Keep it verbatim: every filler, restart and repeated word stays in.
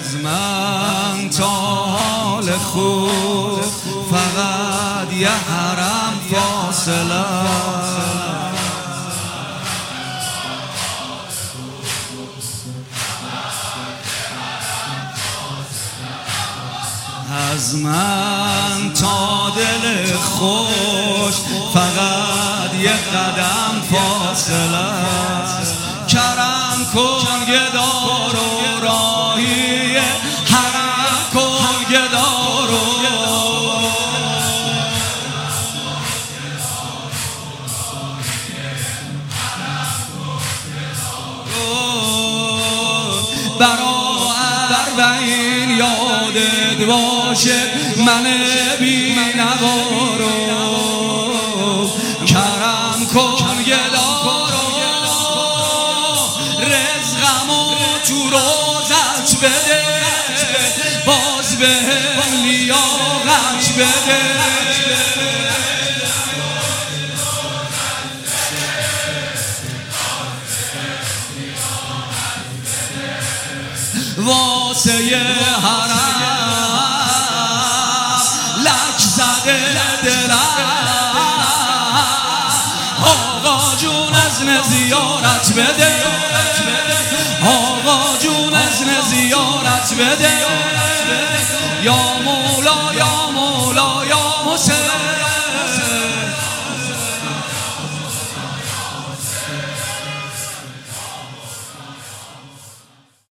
از من تا حال خوب فقط یه حرم فاصله. از من تا دل خوش فقط یه قدم فاصله است. کرم کن گدارو راهی حرم کن گدارو. برا اربعین یادت باشه من بی نوارو. کرم کن گدارو رزقمو تو روزت بده باز به هم لیاقت بده. واسه یه حرم لک زده دلم. آقا جون اذن زیارت بده آقا جون اذن زیارت بده یا مولا یا